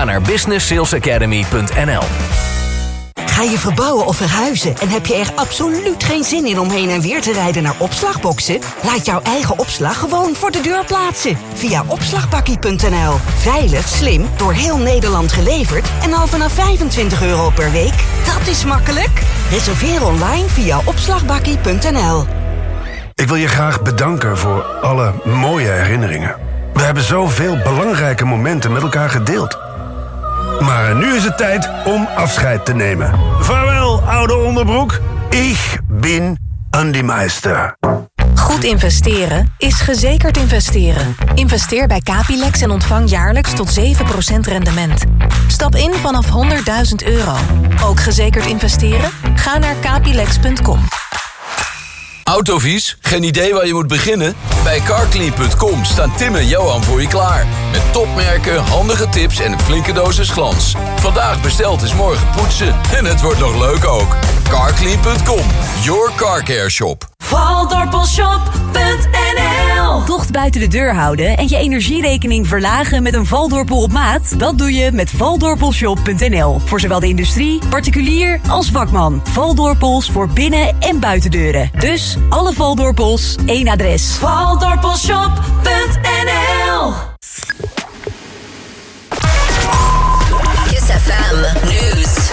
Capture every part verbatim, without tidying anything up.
Ga naar business sales academy punt n l. Ga je verbouwen of verhuizen en heb je er absoluut geen zin in om heen en weer te rijden naar opslagboxen? Laat jouw eigen opslag gewoon voor de deur plaatsen. Via opslagbakkie punt n l. Veilig, slim, door heel Nederland geleverd en al vanaf vijfentwintig euro per week. Dat is makkelijk. Reserveer online via opslagbakkie punt n l. Ik wil je graag bedanken voor alle mooie herinneringen. We hebben zoveel belangrijke momenten met elkaar gedeeld. Maar nu is het tijd om afscheid te nemen. Vaarwel, oude onderbroek. Ik ben Andy Meister. Goed investeren is gezekerd investeren. Investeer bij Capilex en ontvang jaarlijks tot zeven procent rendement. Stap in vanaf honderdduizend euro. Ook gezekerd investeren? Ga naar capilex punt com. Autovies? Geen idee waar je moet beginnen? Bij carclean punt com staan Tim en Johan voor je klaar. Met topmerken, handige tips en een flinke dosis glans. Vandaag besteld is morgen poetsen. En het wordt nog leuk ook. carclean punt com, your car care shop. Valdorpelshop punt n l. Tocht buiten de deur houden en je energierekening verlagen met een Valdorpel op maat? Dat doe je met Valdorpelshop punt n l. Voor zowel de industrie, particulier als vakman. Valdorpels voor binnen- en buitendeuren. Dus alle Valdorpels, één adres. Valdorpelshop punt n l. Kiss F M News.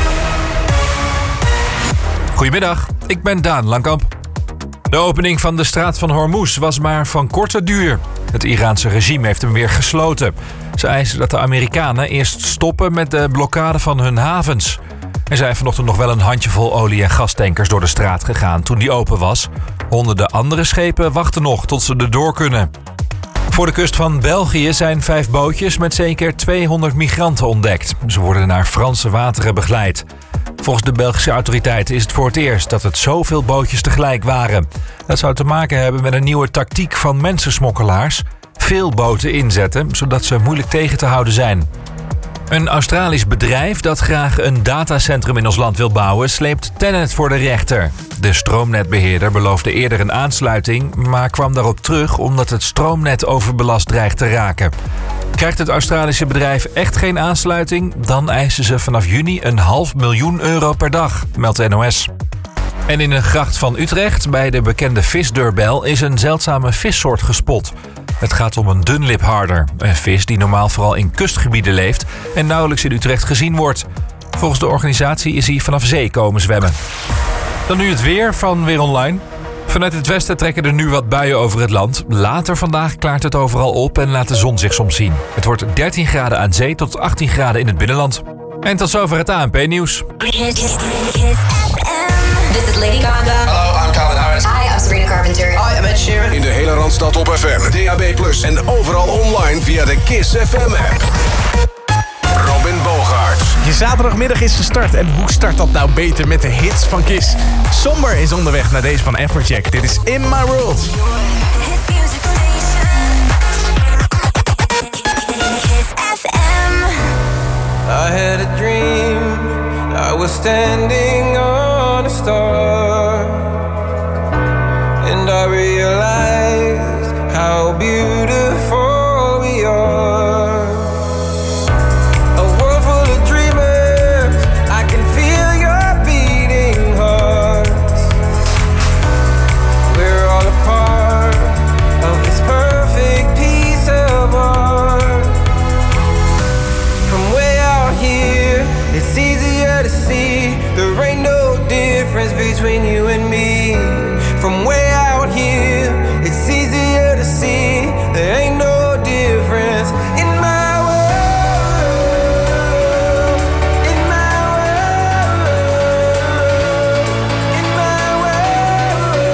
Goedemiddag, ik ben Daan Langkamp. De opening van de straat van Hormuz was maar van korte duur. Het Iraanse regime heeft hem weer gesloten. Ze eisen dat de Amerikanen eerst stoppen met de blokkade van hun havens. Er zijn vanochtend nog wel een handjevol olie- en gastankers door de straat gegaan toen die open was. Honderden andere schepen wachten nog tot ze erdoor kunnen. Voor de kust van België zijn vijf bootjes met zeker tweehonderd migranten ontdekt. Ze worden naar Franse wateren begeleid. Volgens de Belgische autoriteiten is het voor het eerst dat het zoveel bootjes tegelijk waren. Dat zou te maken hebben met een nieuwe tactiek van mensensmokkelaars. Veel boten inzetten, zodat ze moeilijk tegen te houden zijn. Een Australisch bedrijf dat graag een datacentrum in ons land wil bouwen, sleept Tennet voor de rechter. De stroomnetbeheerder beloofde eerder een aansluiting, maar kwam daarop terug omdat het stroomnet overbelast dreigt te raken. Krijgt het Australische bedrijf echt geen aansluiting, dan eisen ze vanaf juni een half miljoen euro per dag, meldt de N O S. En in een gracht van Utrecht, bij de bekende visdeurbel, is een zeldzame vissoort gespot. Het gaat om een dunlipharder, een vis die normaal vooral in kustgebieden leeft en nauwelijks in Utrecht gezien wordt. Volgens de organisatie is hij vanaf zee komen zwemmen. Dan nu het weer van Weer Online. Vanuit het westen trekken er nu wat buien over het land. Later vandaag klaart het overal op en laat de zon zich soms zien. Het wordt dertien graden aan zee tot achttien graden in het binnenland. En tot zover het A N P-nieuws. This is Lady Gaga. Hallo, I'm Calvin Harris. Hi, I'm Sabrina Carpenter. Hi, I'm Ed Sheeran. In de hele Randstad op F M, D A B plus, en overal online via de Kiss F M-app. Robin Bogaerts. Je zaterdagmiddag is gestart en hoe start dat nou beter met de hits van Kiss? Somber is onderweg naar deze van Afrojack. Dit is In My World. I had a dream, I was standing on a star, and I realized how beautiful we are. A world full of dreamers, I can feel your beating hearts. We're all a part of this perfect piece of art. From way out here, it's easier to see there ain't no difference between you and me. From way out here, it's easier to see there ain't no difference in my world, in my world, in my world.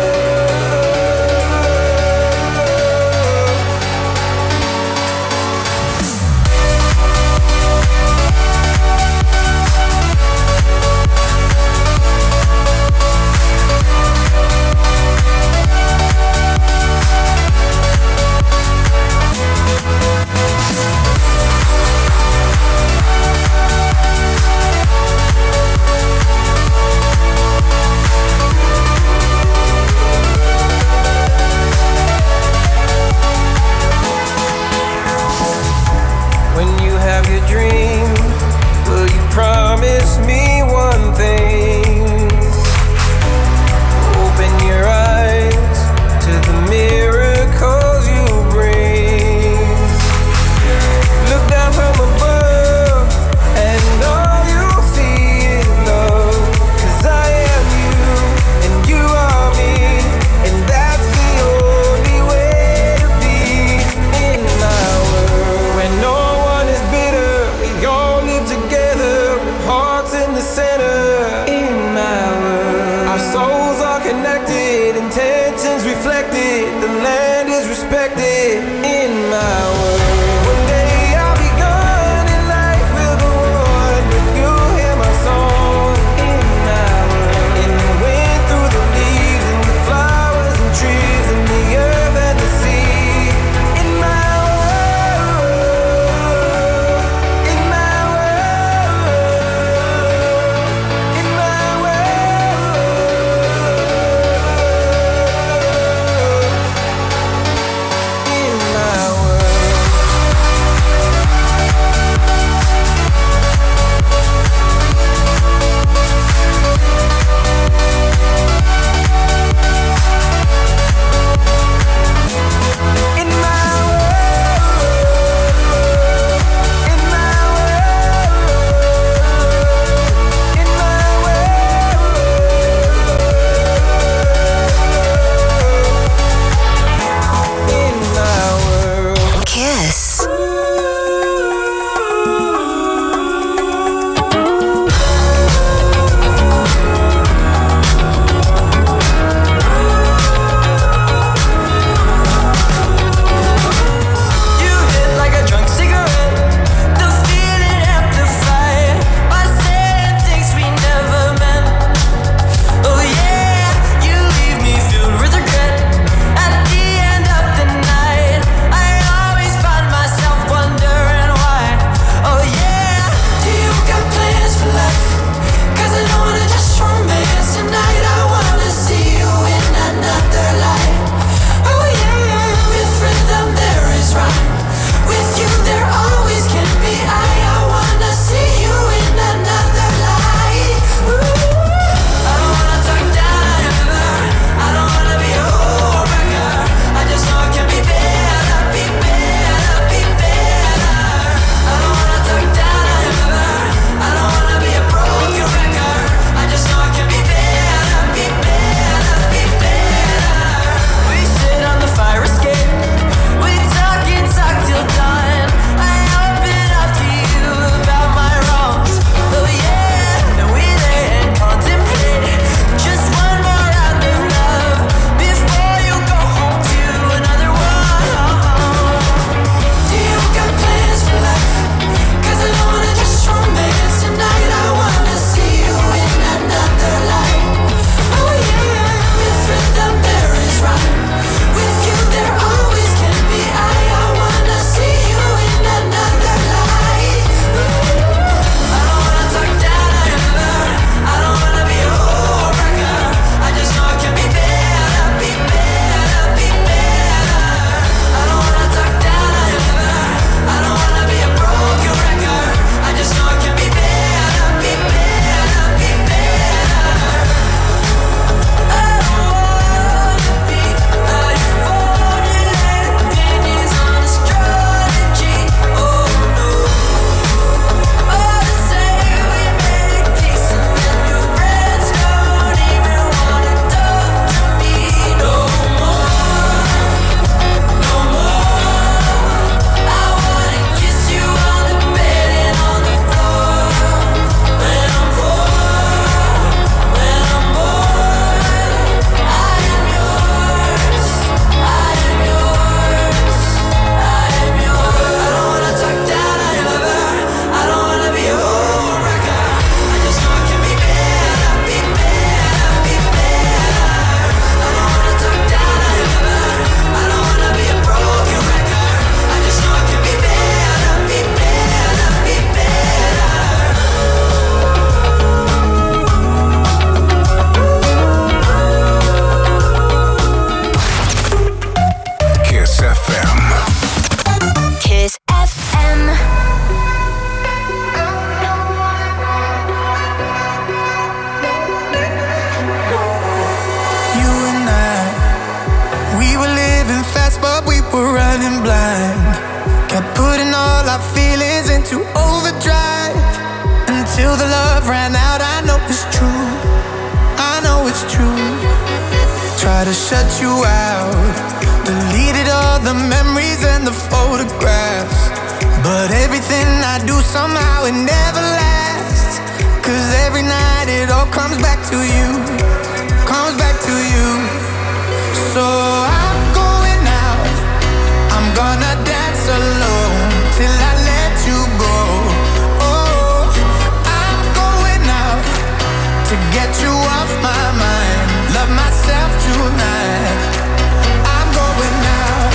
to overdrive until the love ran out. I know it's true, I know it's true. Try to shut you out, deleted all the memories and the photographs, but everything I do somehow it never lasts. Cause every night it all comes back to you, comes back to you. So I'm going out, I'm gonna dance alone till I let you go. Oh, I'm going out to get you off my mind, love myself tonight. I'm going out.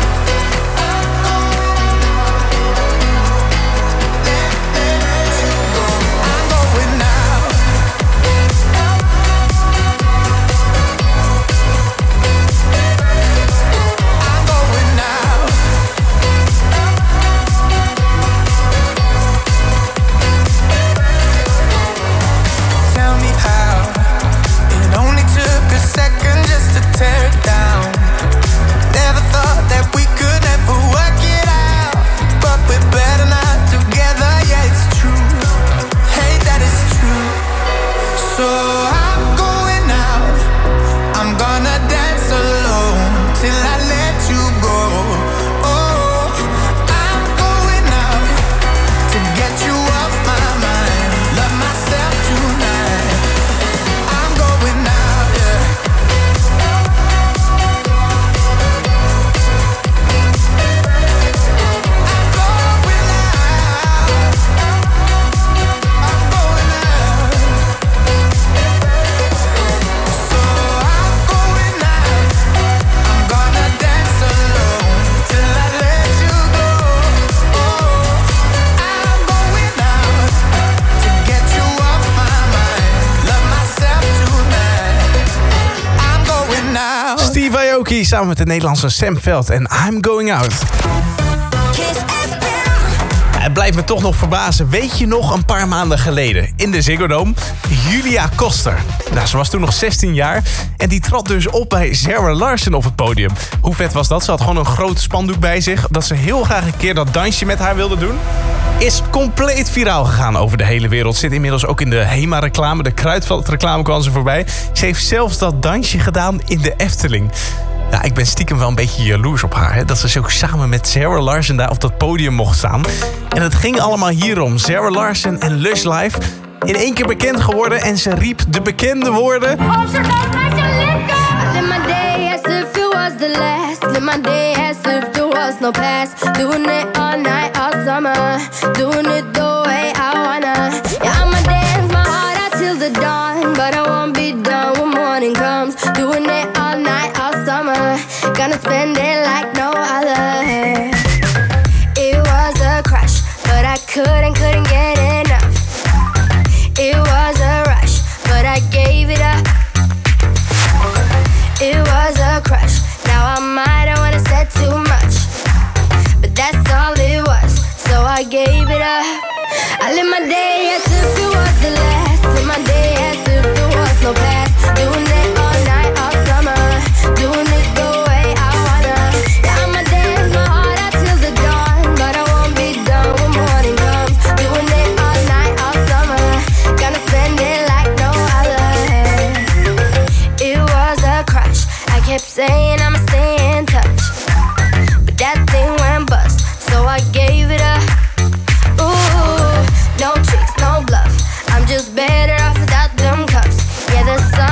Let, let you go. I'm going out. I'm going out. Tell me how it only took a second just to tear it down. Never thought that we could ever work it out, but we're better not together. Yeah, it's true. Hey, that is true. So I'm going out, I'm gonna dance alone till I let you go. Oh, I'm going out to get you off my mind, love myself tonight. I'm going out, yeah. I'm going out. I'm going out. So I'm going out. I'm gonna dance alone till I let you go. Oh, I'm going out to get you off my mind, love myself tonight. I'm going out. Steve Aoki samen met de Nederlandse Sam Veld en I'm Going Out. Het blijft me toch nog verbazen. Weet je nog een paar maanden geleden in de Ziggo Dome? Julia Koster. Nou, ze was toen nog zestien jaar en die trad dus op bij Zara Larsson op het podium. Hoe vet was dat? Ze had gewoon een groot spandoek bij zich dat ze heel graag een keer dat dansje met haar wilde doen. Is compleet viraal gegaan over de hele wereld. Zit inmiddels ook in de HEMA-reclame. De Kruidvat-reclame kwam ze voorbij. Ze heeft zelfs dat dansje gedaan in de Efteling. Ja, ik ben stiekem wel een beetje jaloers op haar. Hè? Dat ze zo samen met Zara Larsson daar op dat podium mocht staan. En het ging allemaal hierom. Zara Larsson en Lush Life. In één keer bekend geworden. En ze riep de bekende woorden. Oh, ze gaat naar je lippen. Live my day as if it was the last. Live my day as if there was no past. Doing it all night, all summer. Doing it the way I wanna. Yeah, I'ma dance my heart out till the dawn. But I won't be done when morning comes. Doing it all night, all summer. Gonna spend it like no other. It was a crush, but I couldn't, couldn't get enough. It was a rush, but I gave it up. It was a crush, now I might have wanna said too much, but that's all it was, so I gave it up. I live my day as if it was the last. Live my day as if there was no past. Doing it all night, all summer. Doing it the way I wanna. Yeah, I'ma dance my heart out till the dawn, but I won't be done when morning comes. Doing it all night, all summer. Gonna spend it like no other. It was a crush. I kept saying I'ma stay in touch, but that thing went bust, so I gave it up. Ooh, no tricks, no bluff. I'm just better off without them cuffs. Yeah, the sun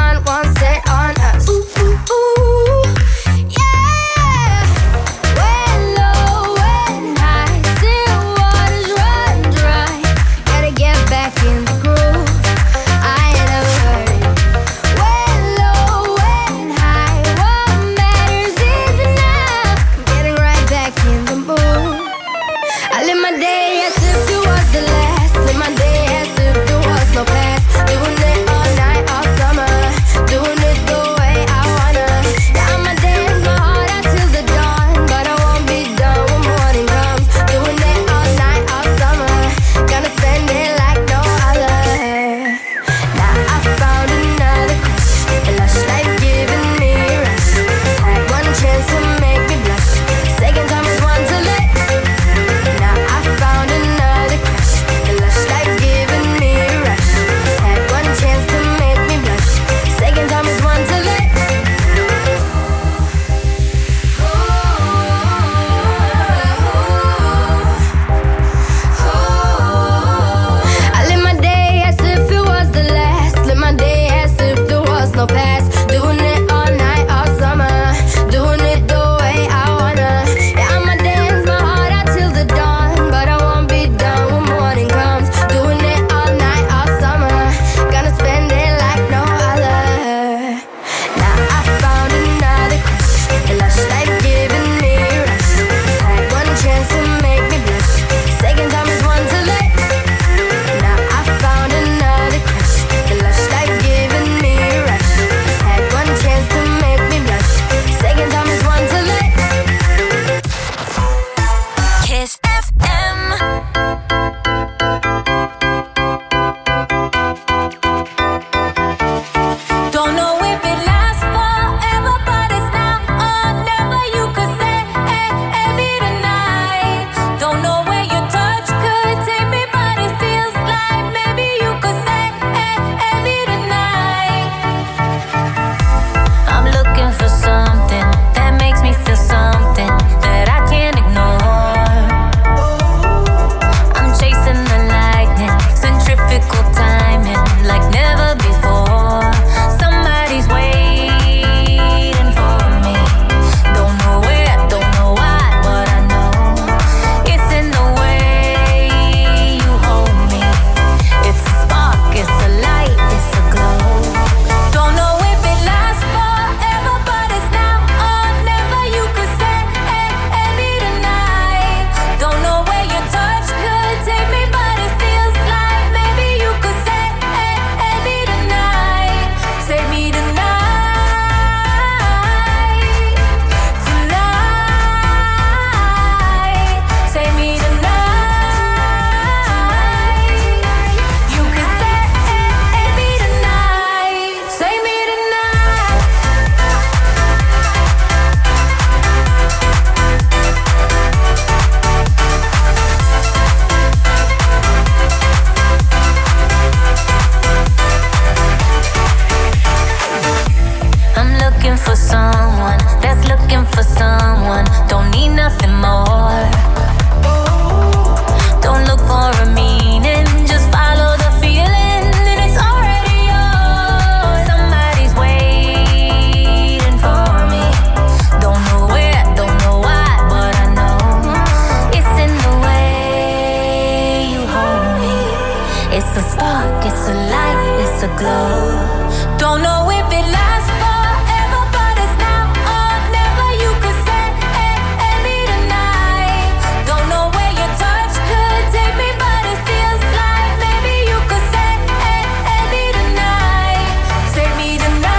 It's a spark, it's a light, it's a glow. Don't know if it lasts forever, but it's now or never. You could set me tonight. Don't know where your touch could take me, but it feels like maybe you could set me tonight. Save me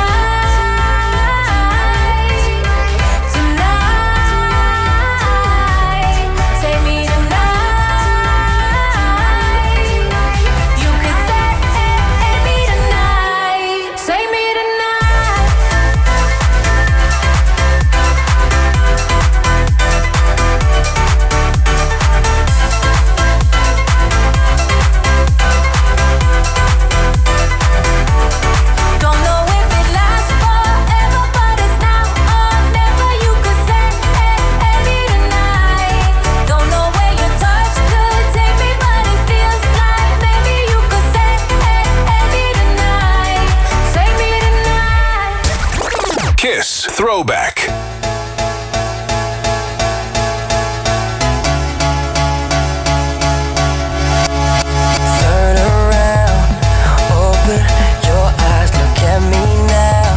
tonight. Tonight. Save me tonight. You could set me tonight. Save me tonight. Don't know if it lasts forever, but it's now or never. You could set me tonight. Don't know where your touch could take me, but it feels like maybe you could set me tonight. Save me tonight. Kiss Throwback. Turn around, open your eyes, look at me now.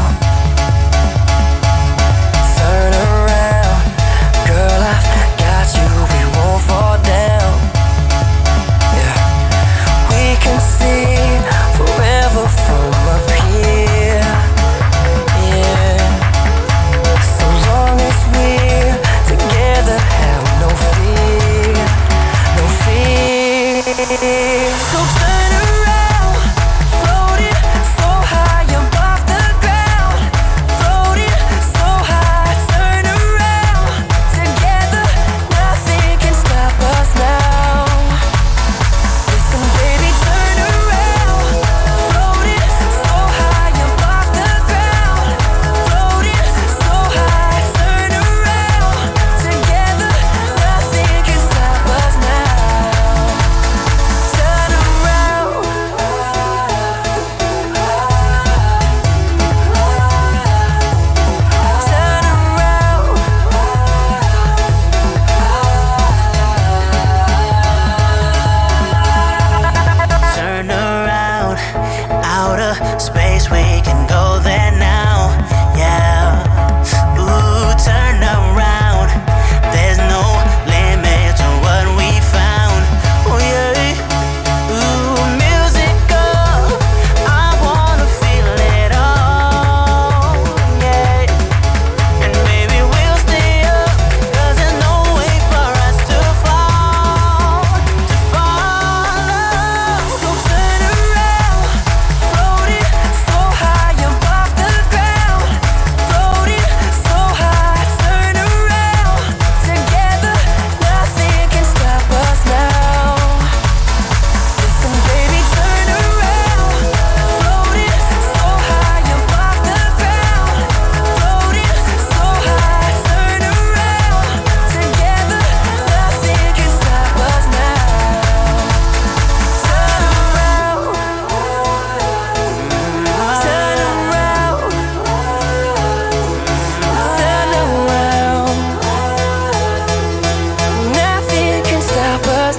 Turn around, girl, I've got you, we won't fall down. Yeah, we can see forever from up here. Yeah, so long as we're together, have no fear, no fear. So turn around, floating so high above the ground, floating so high. Turn around, together, nothing can stop us now. Listen, baby, turn around, floating so high above the ground, floating so high. Turn around, together, nothing can stop us now. Turn around. Turn around. Turn around, outer space, we can go there now, yeah. Ooh, turn around, there's no limit to what we found, oh yeah. Ooh, musical, I wanna feel it all, yeah. And baby, we'll stay up, 'cause there's no way for us to fall, to fall. So turn around, floating so high above the ground, floating so high. Turn around, together, nothing can stop us now. Listen, baby, turn around, floating so high above the ground, floating so high. Turn around, together, nothing can stop us now. Turn around, turn around, turn around. Nothing can stop us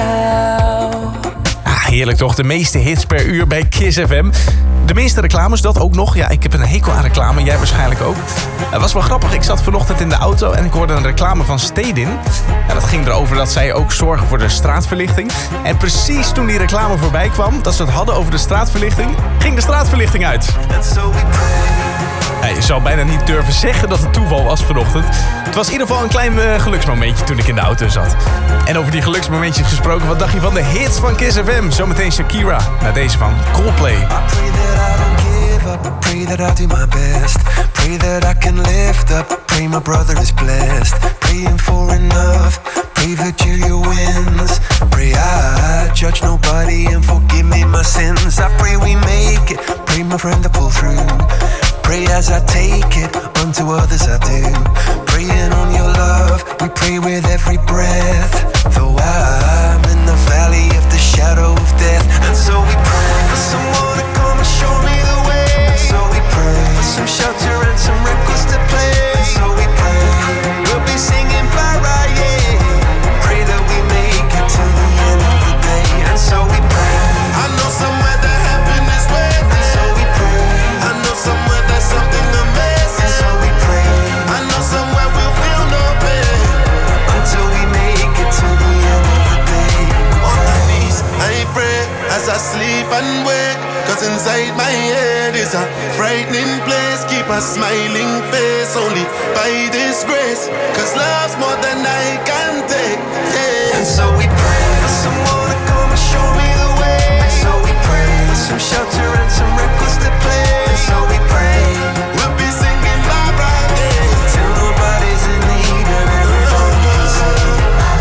now. Ah, heerlijk toch, de meeste hits per uur bij Kiss F M. De meeste reclames, dat ook nog. Ja, ik heb een hekel aan reclame, jij waarschijnlijk ook. Het was wel grappig, ik zat vanochtend in de auto en ik hoorde een reclame van Stedin. Ja, dat ging erover dat zij ook zorgen voor de straatverlichting. En precies toen die reclame voorbij kwam, dat ze het hadden over de straatverlichting, ging de straatverlichting uit. Ja, je zou bijna niet durven zeggen dat het toeval was vanochtend. Het was in ieder geval een klein uh, geluksmomentje toen ik in de auto zat. En over die geluksmomentjes gesproken, wat dacht je van de hits van Kiss F M? Zometeen Shakira, naar deze van Coldplay. I pray that I do my best. Pray that I can lift up. Pray my brother is blessed. Praying for enough. Pray Virgilia wins. Pray I judge nobody and forgive me my sins. I pray we make it. Pray my friend to pull through. Pray as I take it. Unto others I do. Praying on your love. We pray with every breath. Though I'm in the valley of the shadow of death. And so we pray for someone to come and show me the way. And so we pray for some shelter and some records to play. And so we pray we'll be singing Mariah. Pray that we make it to the end of the day. And so we pray. I know I sleep and wake, cause inside my head is a frightening place. Keep a smiling face only by this grace, cause love's more than I can take, yeah. And so we pray for someone to come and show me the way. And so we pray for some shelter and some records to play. And so we pray we'll be singing Barbara Day till nobody's in need and everybody's sing.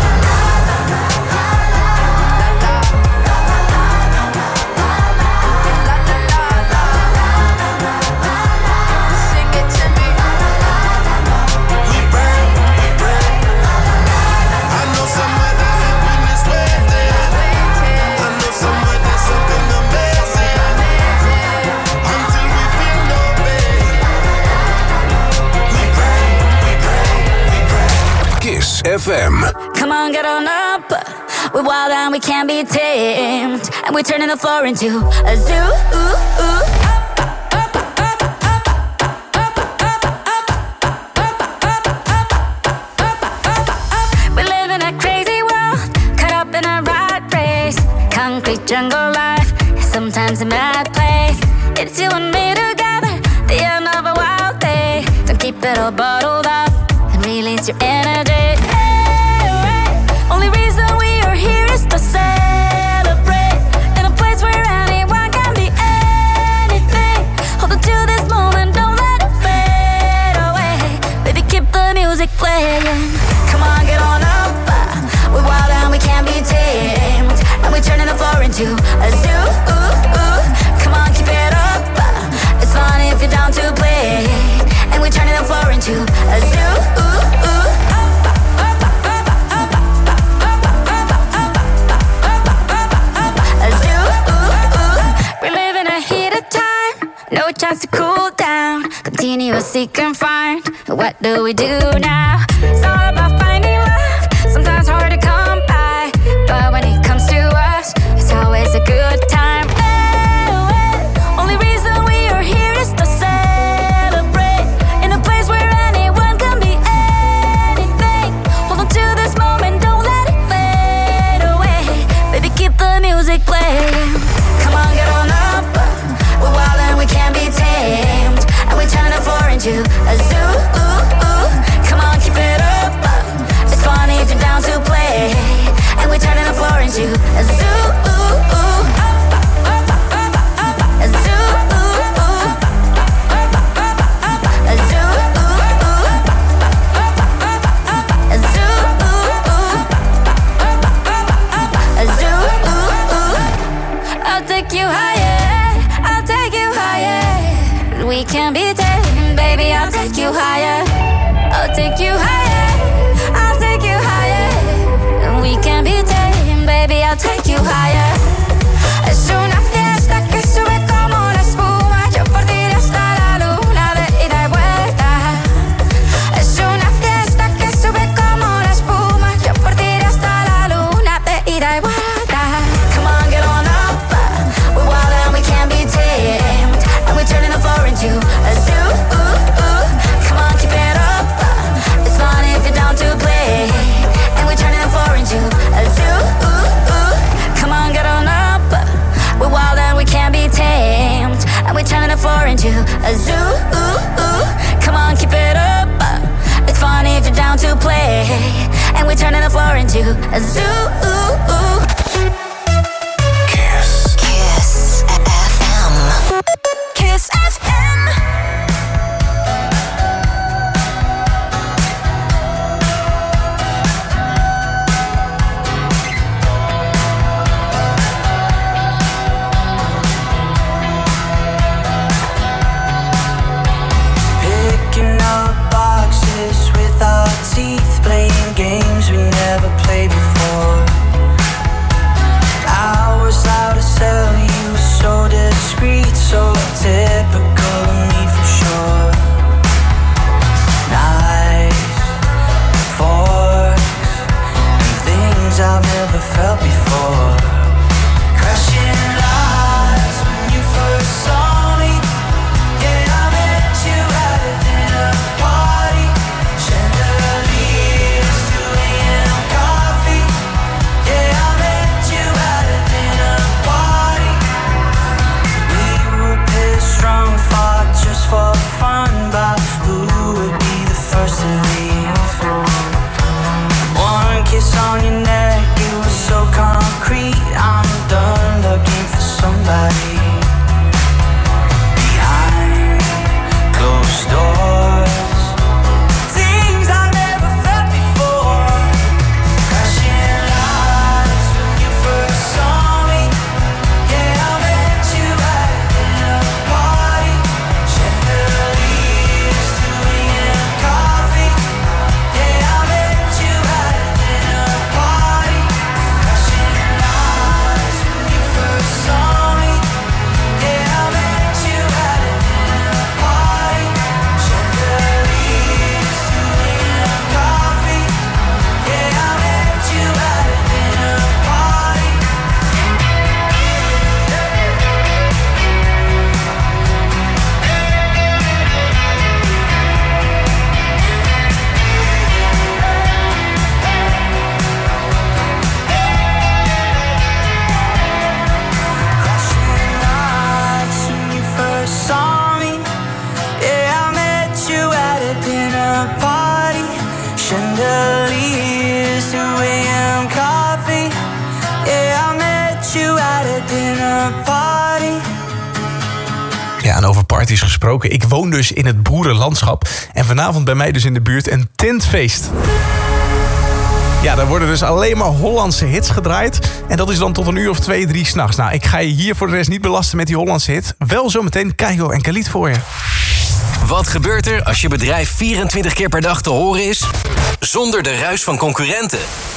F M. Come on, get on up. We're wild and we can't be tamed, and we're turning the floor into a zoo. Ooh, ooh. We live in a crazy world, caught up in a rat race. Concrete jungle life, sometimes a mad place. It's you and me together, the end of a wild day. Don't keep it all bottled up and release your energy. Only reason we are here is to celebrate in a place where anyone can be anything. Hold on to this moment, don't let it fade away. Baby, keep the music playing. Come on, get on up. We're wild and we can't be tamed, and we're turning the floor into a zoo. Come on, keep it up. It's fun if you're down to play, and we're turning the floor into a zoo. No chance to cool down, continue to seek and find. What do we do now? It's all about finding love, sometimes hard to come by, but when it comes to us, it's always a good time. Hey, hey. Only reason we are here is to celebrate in a place where anyone can be anything. Hold on to this moment, don't let it fade away. Baby, keep the music playing. Come on, get on up. We're wild and we can't be tamed, and we're turning the floor into a zoo. Come on, keep it up. It's funny if you're down to play, and we're turning the floor into a zoo. A zoo. A zoo. A zoo. A zoo. I'll take you higher. I'll take you higher. We can be tamed, baby. I'll take you higher. I'll take you higher. I'll take you higher. We can be tamed, baby. I'll take you higher. Es una fiesta que sube como la espuma. Yo por ti iré hasta la luna de ida y vuelta. Es una fiesta que sube como la espuma. Yo por ti iré hasta la luna de ida y vuelta. Come on, get on up. We're wild and we can't be tamed, and we're turning the floor into a zoo. Come on, keep it up. It's fun if you're down to play, and we're turning the floor into a zoo. Come on, get on up. We're wild and we can't be tamed, and we're turning the floor into a zoo. Come on, keep it up. It's fun if you're down to play, and we're turning the floor into a zoo. Kiss. Kiss F M. Kiss F M. Picking up boxes with our teeth, playing games we never played before. dinner party. Ja, en over parties gesproken. Ik woon dus in het boerenlandschap. En vanavond bij mij dus in de buurt een tentfeest. Ja, daar worden dus alleen maar Hollandse hits gedraaid. En dat is dan tot een uur of twee, drie s'nachts. Nou, ik ga je hier voor de rest niet belasten met die Hollandse hit. Wel zometeen Keigo en Khalid voor je. Wat gebeurt er als je bedrijf vierentwintig keer per dag te horen is? Zonder de ruis van concurrenten.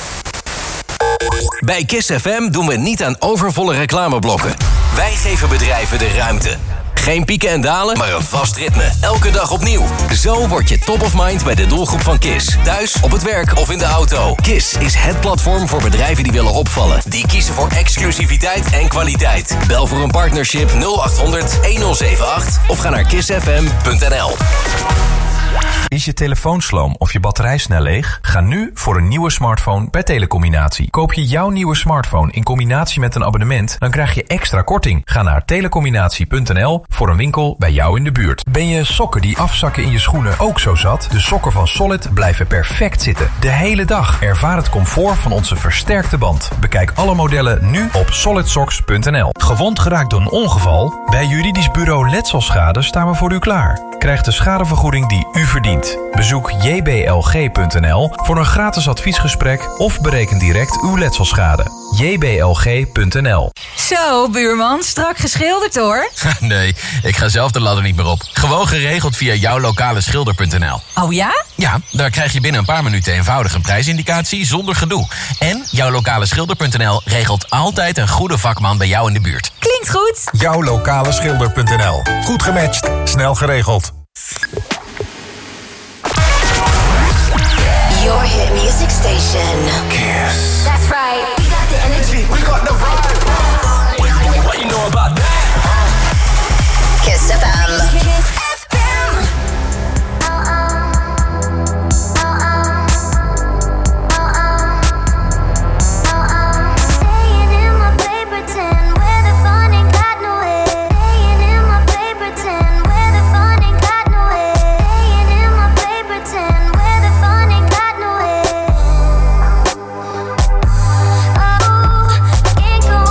Bij Kiss F M doen we niet aan overvolle reclameblokken. Wij geven bedrijven de ruimte. Geen pieken en dalen, maar een vast ritme. Elke dag opnieuw. Zo word je top of mind bij de doelgroep van Kiss. Thuis, op het werk of in de auto. Kiss is het platform voor bedrijven die willen opvallen. Die kiezen voor exclusiviteit en kwaliteit. Bel voor een partnership nul acht honderd honderd zevenentachtig of ga naar kiss f m punt n l. Is je telefoon sloom of je batterij snel leeg? Ga nu voor een nieuwe smartphone bij Telecombinatie. Koop je jouw nieuwe smartphone in combinatie met een abonnement, dan krijg je extra korting. Ga naar telecombinatie punt n l voor een winkel bij jou in de buurt. Ben je sokken die afzakken in je schoenen ook zo zat? De sokken van Solid blijven perfect zitten. De hele dag. Ervaar het comfort van onze versterkte band. Bekijk alle modellen nu op solid socks punt n l. Gewond geraakt door een ongeval? Bij juridisch bureau Letselschade staan we voor u klaar. Krijg de schadevergoeding die u verdient. Bezoek j b l g punt n l voor een gratis adviesgesprek of bereken direct uw letselschade. j b l g punt n l. Zo, buurman, strak geschilderd hoor. Nee, ik ga zelf de ladder niet meer op. Gewoon geregeld via jouw lokale schilder punt n l. Oh ja? Ja, daar krijg je binnen een paar minuten eenvoudig een prijsindicatie zonder gedoe. En jouw lokale schilder punt n l regelt altijd een goede vakman bij jou in de buurt. Klinkt goed. jouw lokale schilder punt n l. Goed gematcht, snel geregeld. Your hit music station. Kiss. That's right. We got the energy. We got the vibe. What you know about that? Kiss F M. Kiss F M. Staying in my play pretend where the fun ain't got no end. Staying in my play pretend where the fun ain't got no end. Staying in my play pretend where the fun ain't got no end. Oh, can't go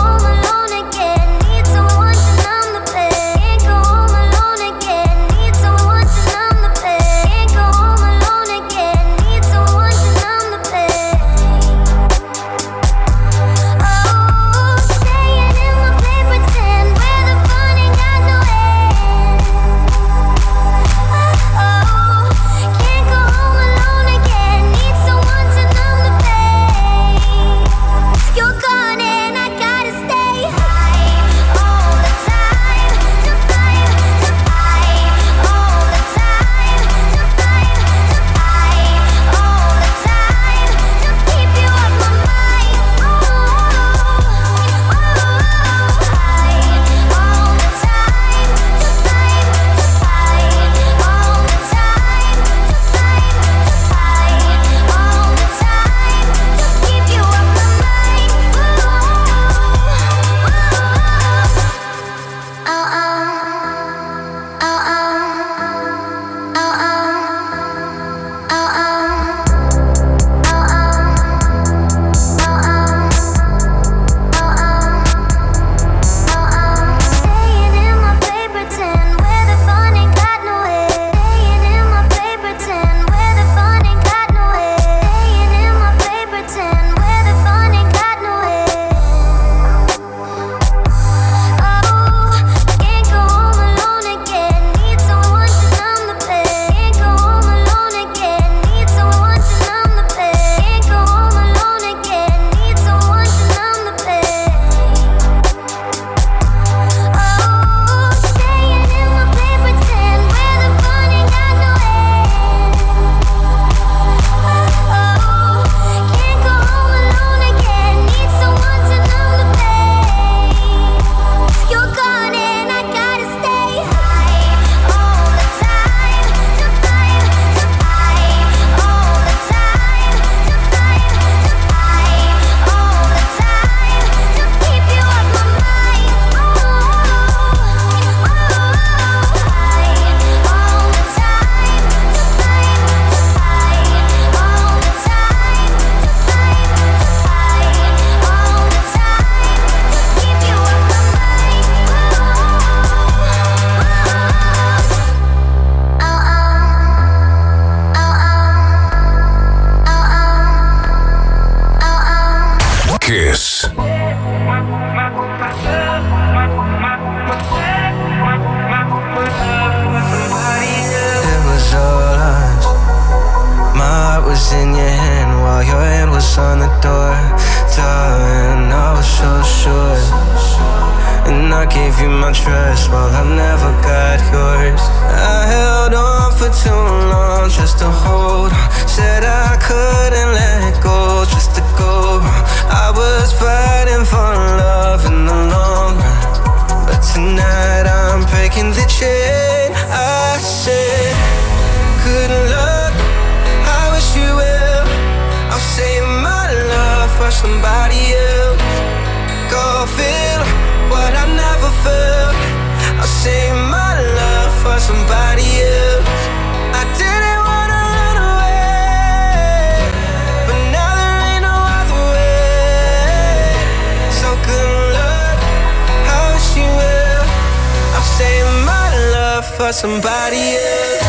I gave you my trust while I never got yours. I held on for too long just to hold on. Said I couldn't let go just to go wrong. I was fighting for love in the long run, but tonight I'm breaking the chain. I said, good luck, I wish you well. I'll save my love for somebody else. Go feel what I never felt. I'll save my love for somebody else. I didn't wanna run away, but now there ain't no other way. So good luck, I wish you well. I'll save my love for somebody else.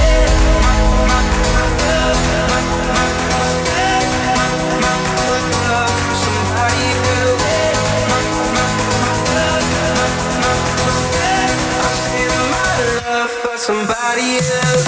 Somebody else.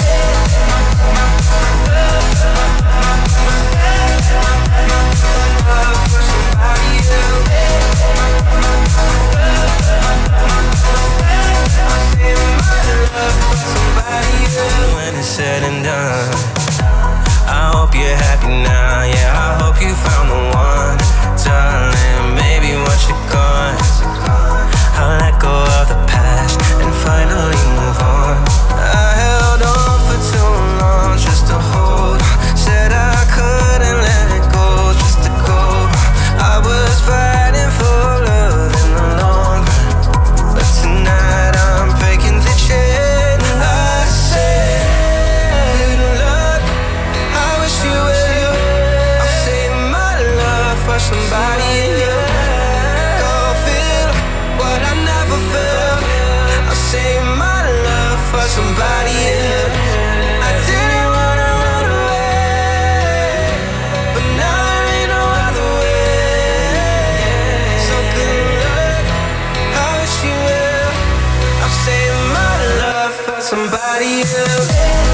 When it's said and done, I hope you're happy now. Yeah, I hope you found the one, darling. Maybe once you're gone, I'll let go of the past and finally move on. I held on for too long just to hold on. Said I couldn't let go just to go wrong. I was fighting for love in the long run, but tonight I'm breaking the chain. I said, good luck, I wish you well. I'll save my love for somebody else. Go feel what I never felt. I'll save my love for somebody else. I didn't wanna run away, but now there ain't no other way. So good luck, I wish you well. I'll save my love for somebody else.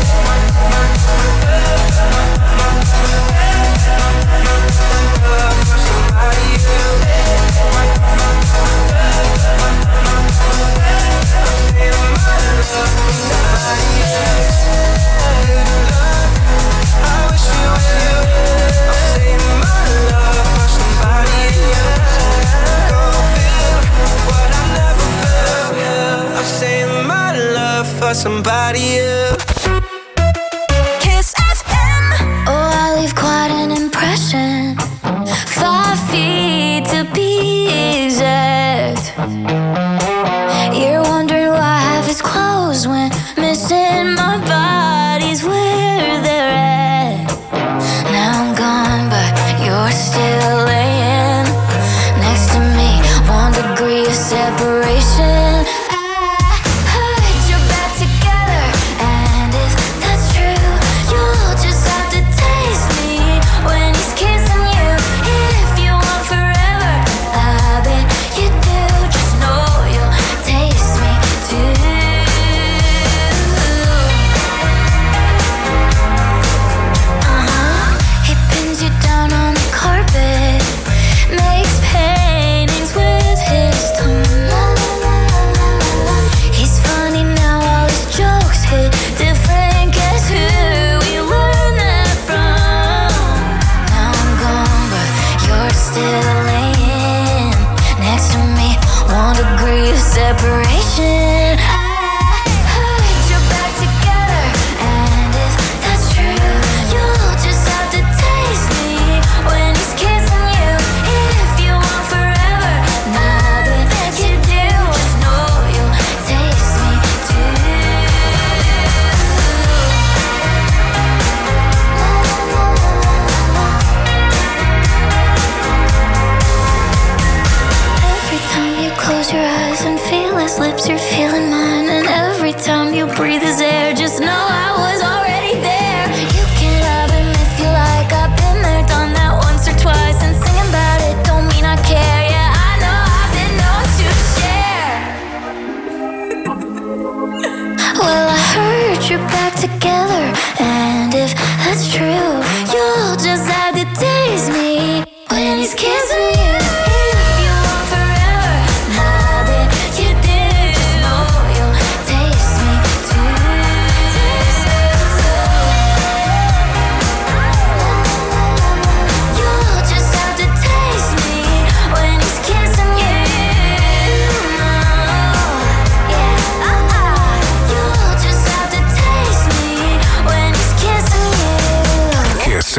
Somebody else. Kiss F M. Oh, I leave quite an impression. Five feet to be exact. You're wondering why I have his clothes when missing my body's where they're at. Now I'm gone, but you're still laying next to me. One degree of separation. Separation. I put you back together, and if that's true, you'll just have to taste me when he's kissing you. If you want forever, now that you do, just know you'll taste me too. Every time you close your eyes and feel his lips, you're feeling mine. And every time you breathe his air, just know I was already there. You can have him if you like. I've been there, done that once or twice. And singing about it don't mean I care. Yeah, I know I've been known to share. Well, I heard you're back together, and if that's true, you'll just have to taste me when he's kissing you. If you want forever, now that you do,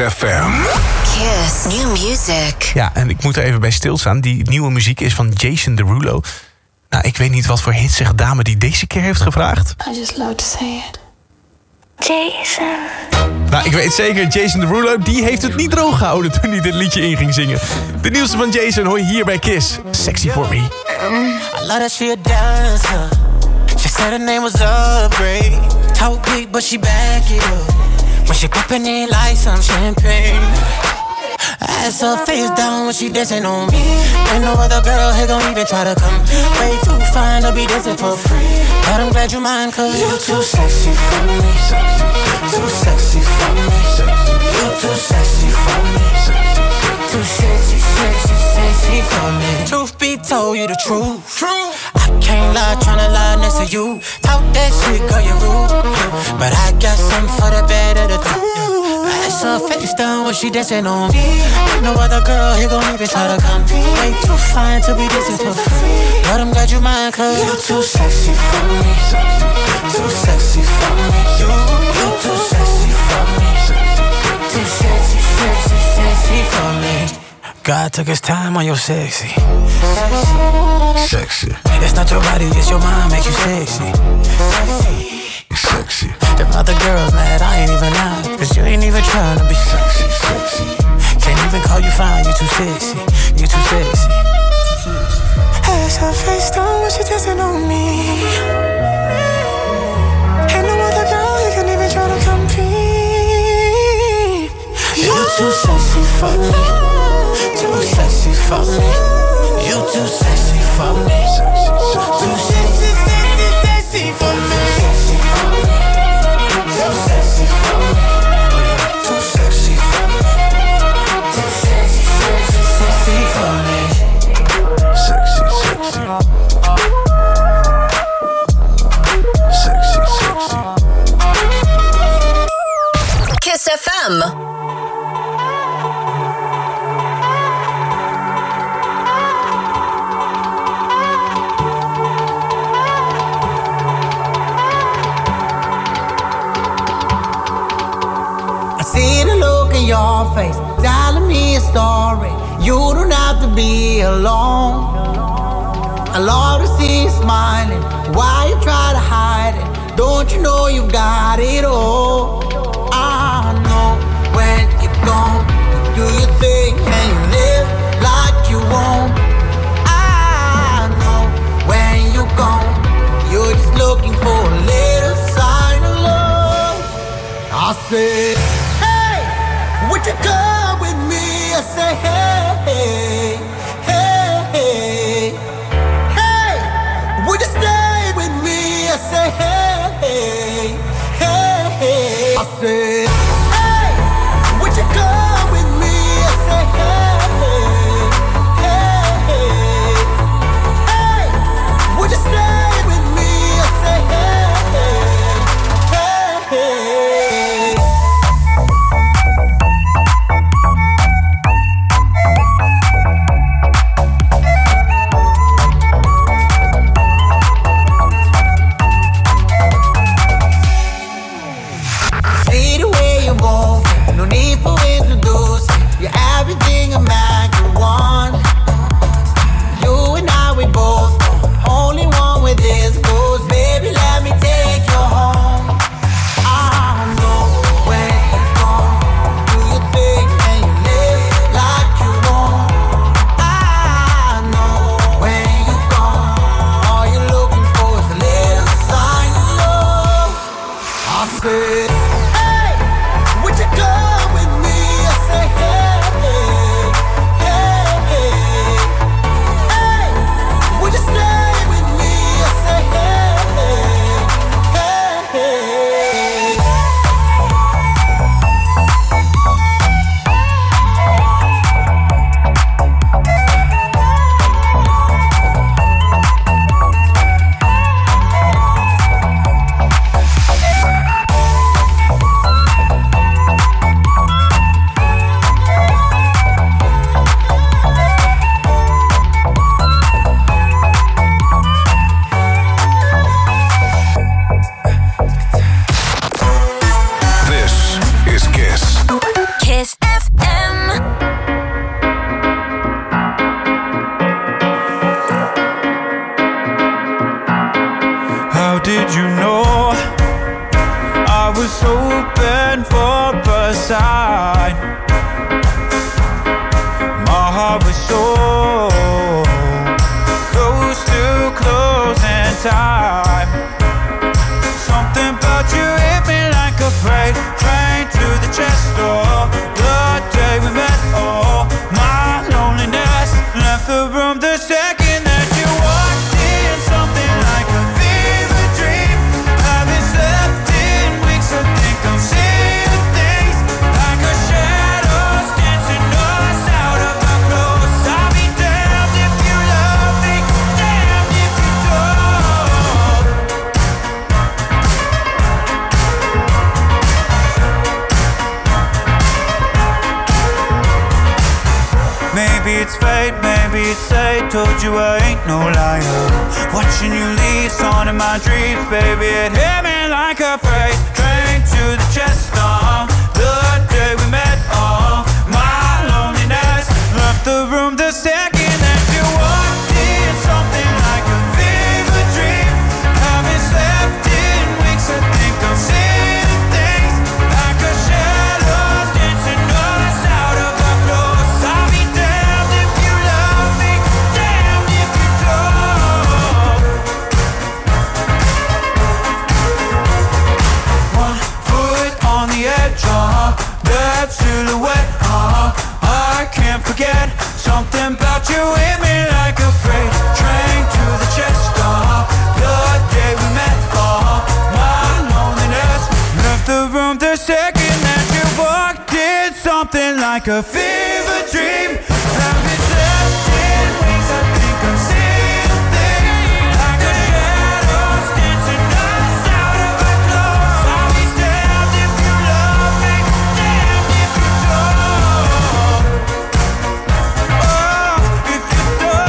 F M. Kiss. New music. Ja, en ik moet er even bij stilstaan. Die nieuwe muziek is van Jason Derulo. Nou, ik weet niet wat voor hitsige dame die deze keer heeft gevraagd. I just love to say it. Jason. Nou, ik weet zeker, Jason Derulo, die heeft het niet droog gehouden toen hij dit liedje in ging zingen. De nieuwste van Jason hoor je hier bij Kiss. Sexy for me. I love that she a dancer. She said her name was Upgrade. Talk big, but she back it up. When she poppin' it like some champagne. Ass her face down when she dancing on me. Ain't no other girl here gon' even try to come. Way too fine to be dancing for free. But I'm glad you mind, cause you too sexy for me. Too sexy for me. You too sexy for me. Too sexy, sexy, sexy for me. Truth be told, you the truth. True. I can't lie, tryna lie next to you. Talk that shit, girl, you rude. But I got something for the better to do. Ass her face down when she dancing on me. Ain't no other girl here gon' even try to come. Way too fine to be dancing for free. But I'm glad you mind, cause you too sexy for me. Too sexy for me. You, you too sexy for me. Too sexy, sexy, sexy for me. God took his time on your sexy. Sexy. It's not your body, it's your mind makes you sexy. Sexy. Them other girls mad, I ain't even out. Cause you ain't even trying to be sexy, sexy. Can't even call you fine, you too sexy. You too sexy. Ass her face down when she dancing on me. Ain't no other girl who can even try to compete. You too sexy for me. Too sexy for me. You too sexy for me. Too sexy, sexy, sexy for me. Too sexy for me. Too sexy for me. Too sexy, sexy, sexy for me. Sexy, sexy. Sexy, sexy. Kiss F M. See the look in your face, telling me a story. You don't have to be alone. I love to see you smiling. Why you try to hide it? Don't you know you've got it all? I know when you're gone, you do your thing and you live like you won't. I know when you're gone, you're just looking for a little sign of love. I said, would you come with me? I say, hey, hey, hey, hey. Would you stay with me? I say, hey, hey, hey. I say, hey, would you come with me? I say, hey, hey, hey, hey. Would you stay with me? I say, hey, hey, hey. No need for introducing. You're everything a man could want. You and I, we both know. Only one with this goes. Baby, let me take you home. I know when you're gone, do your thing and you live like you want. I know when you're gone, all you're looking for is a little sign of love. I said, would you come with me? I say, hey, hey, hey, hey, hey. Would you stay with me? I say, hey, hey, hey, hey. did you know I was hoping for a sign? My heart was so close to closing time. Something about you hit me like a freight train to the chest door. The day we met, oh, my loneliness left the room the second that you walked in. Something like a fever dream. Haven't slept in weeks, I think I'm seeing things like a shadows dancing us out of our clothes. I'll be damned if you love me, damned if you don't. Maybe it's fate, maybe it's fate. Told you I ain't no liar. Watching you leave, on in my dreams, baby. It hit me like a freight train to the chest. Uh, the day we met, uh, my loneliness left the room the second that you walked in. Something like a fever dream. Haven't slept in weeks, I think I'm seeing things like a shadow dancing us out of our clothes. I'll be damned if you love me, damned if you don't. One foot on the edge, uh-huh, that silhouette, uh-huh, I can't forget. Something about you hit me like a freight train to the chest, uh-huh, the day we met, uh-huh, my loneliness left the room the second that you walked in. Something like a fever dream. Haven't slept in weeks, I think I'm seeing things like a shadows dancing us out of our clothes. I'll be damned if you love me, damned if you don't. Oh, if you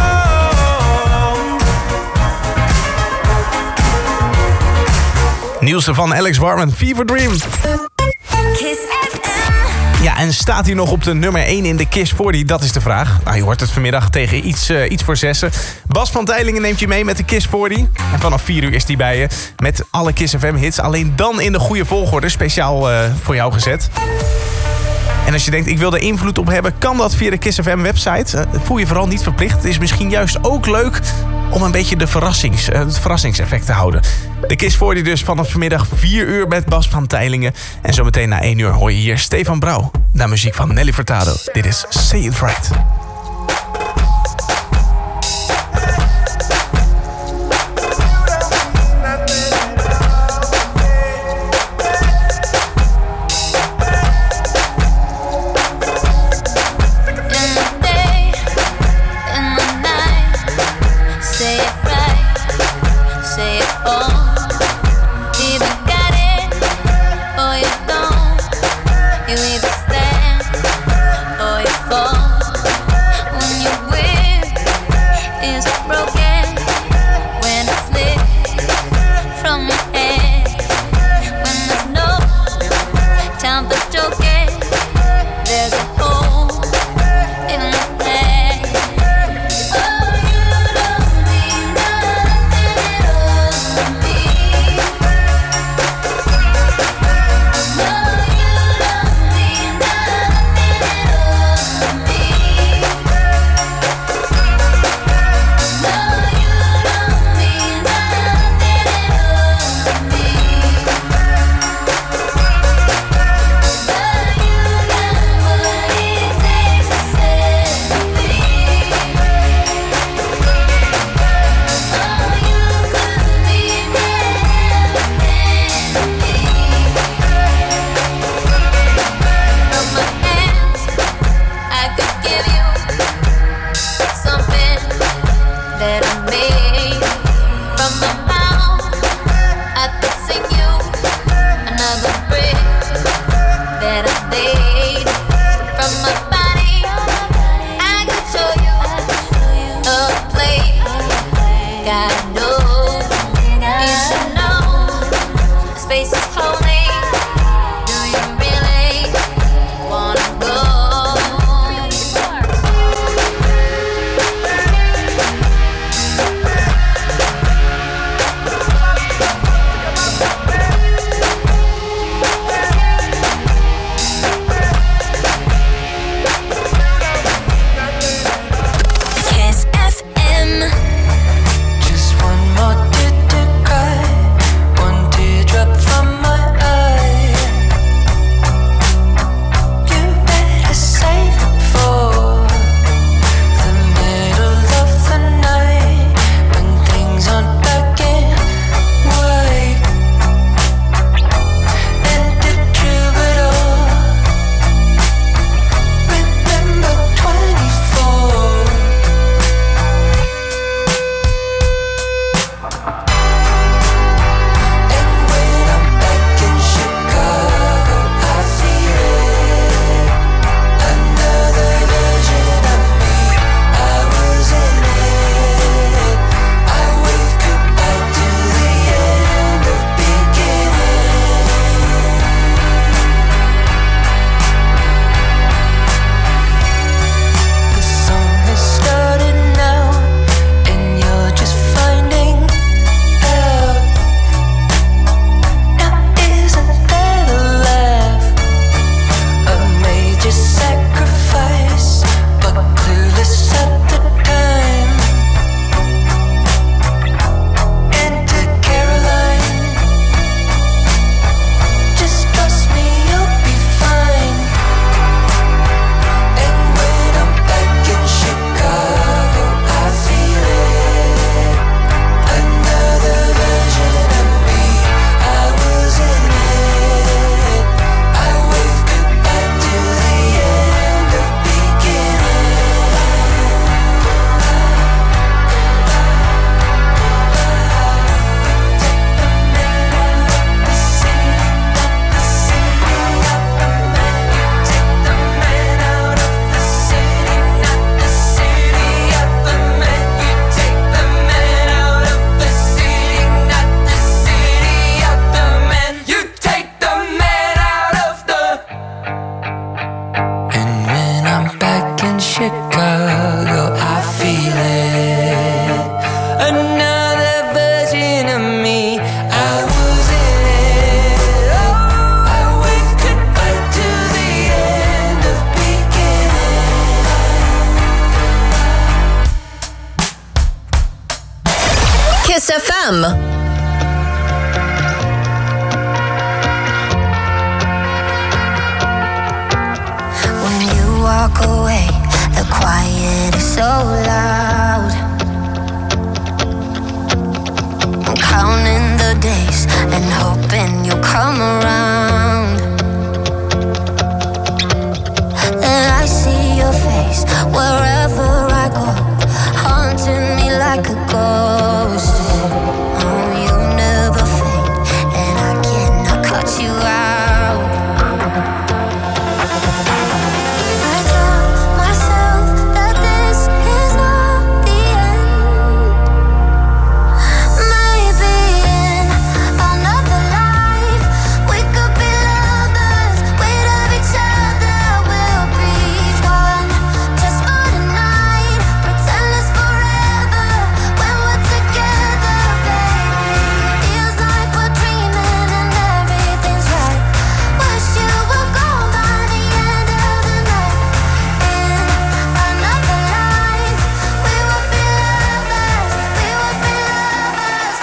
don't. Nieuwste van Alex Warman, Fever Dream. Kiss F M. Ja, en staat hij nog op de nummer één in de Kiss forty? Dat is de vraag. Nou, je hoort het vanmiddag tegen iets, uh, iets voor zessen. Bas van Teylingen neemt je mee met de Kiss forty. En vanaf vier uur is hij bij je met alle Kiss F M-hits. Alleen dan in de goede volgorde, speciaal uh, voor jou gezet. En als je denkt, ik wil er invloed op hebben, kan dat via de Kiss F M-website. Uh, voel je vooral niet verplicht. Het is misschien juist ook leuk om een beetje de verrassings, uh, het verrassingseffect te houden. De Kiss forty dus vanaf vanmiddag vier uur met Bas van Teylingen. En zometeen na één uur hoor je hier Stefan Brouw. Naar muziek van Nelly Furtado. Dit is Say It Right. Me M. When you walk away, the quiet is so loud. I'm counting the days and hoping you'll come around. And I see your face wherever I go, haunting me like a ghost. Oh, you never fade, and I cannot cut you out. I tell myself that this is not the end. Maybe in another life we could be lovers, we'd have each other, we'll be one just for the night. Pretend it's forever when we're together, baby. Feels like we're dreaming and everything's right. Wish you were gone by the end of the night. In another life we would be lovers, we would be lovers,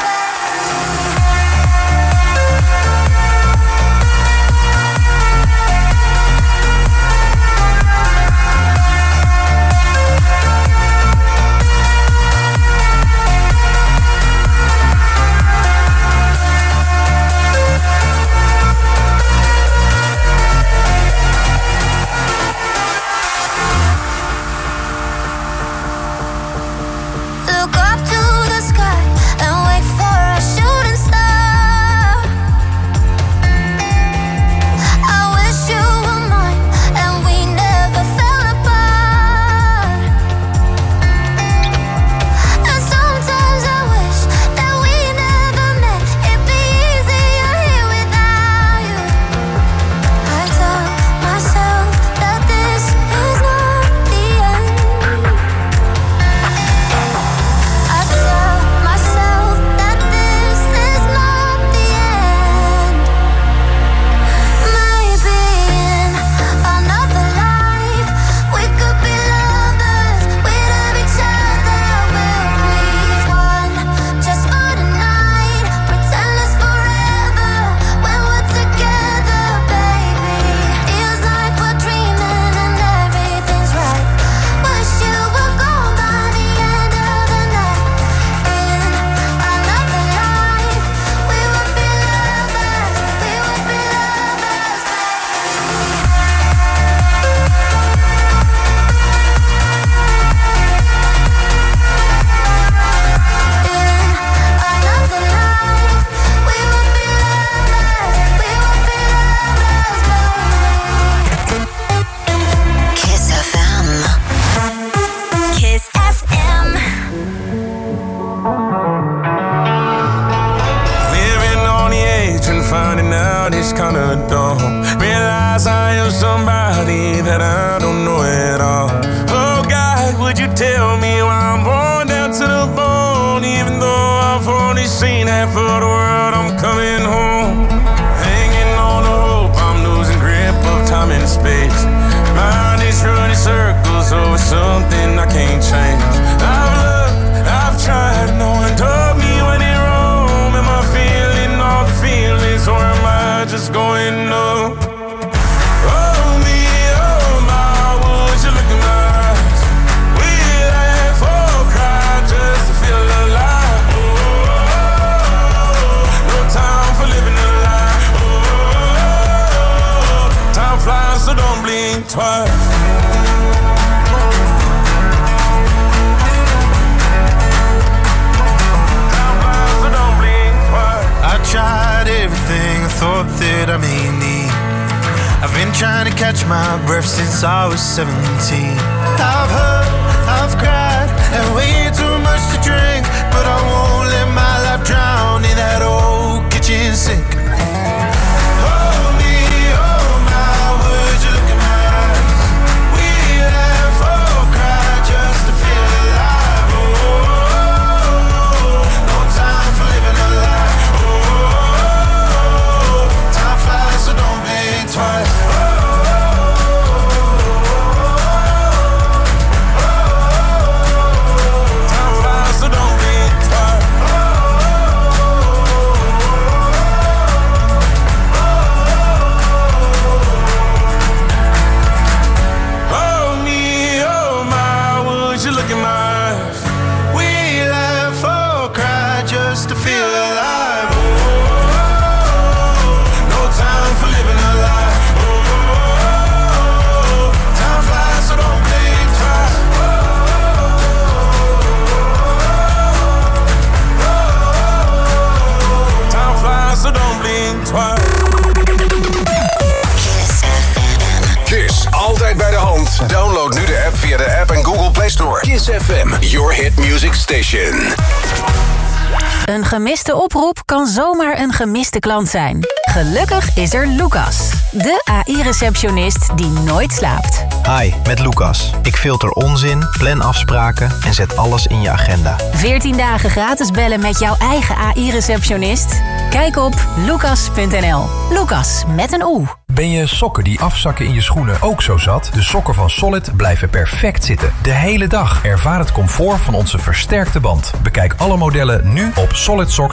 look up to the sky and wait for a shooting star. I wish you were mine and we never fell apart. And sometimes I wish that we never met. It'd be easier here without you. I tell myself that this is not the end. I tell myself that this is not the end. Maybe in another life we could be lovers, we'd have each other, we'll be one just for the night. Pretend it's forever when we're together, baby. Feels like we're dreaming and everything's right. Wish you were gone by the end of the night. In another life we would be lovers, we would be lovers, Kiss F M. Kiss F M. Living on the edge and finding out it's kinda dumb. Realize I am somebody that I don't know at all. Oh God, would you tell me why I'm worn down to the bone? Even though I've only seen half of the world, I'm coming home. Hanging on to hope, I'm losing grip of time and space. Mind is running circles over something I can't change. I've looked, I've tried, no one told me when in Rome. Am I feeling all the feelings, or am I just going numb? Oh me, oh my, would you look in my eyes? We laugh or cry just to feel alive. Oh, no time for living a lie. Oh, time flies, so don't blink twice. I tried everything I thought that I may need. I've been trying to catch my breath since I was seventeen. I've hurt, I've cried, and way too much to drink, but I won't let my life drown in that old kitchen sink. Oh me, oh my, would you look in my eyes? We laugh or cry just to feel alive. Oh, no time for living a lie. Time flies, so don't blink twice. Time flies, so don't blink twice. feel alive. Oh, oh, oh. No time for living a lie. Oh, oh, oh. Time flies, so don't think twice. Oh, oh, oh. Time flies, so don't blink twice. Kiss, altijd bij de hand. Download nu de app via de App en Google Play Store. Kiss F M, your hit music station. Een gemiste oproep kan zomaar een gemiste klant zijn. Gelukkig is er Lucas, de A I-receptionist die nooit slaapt. Hi, met Lucas. Ik filter onzin, plan afspraken en zet alles in je agenda. veertien dagen gratis bellen met jouw eigen A I-receptionist? Kijk op lucas punt n l. Lucas met een O. Ben je sokken die afzakken in je schoenen ook zo zat? De sokken van Solid blijven perfect zitten. De hele dag. Ervaar het comfort van onze versterkte band. Bekijk alle modellen nu op solid socks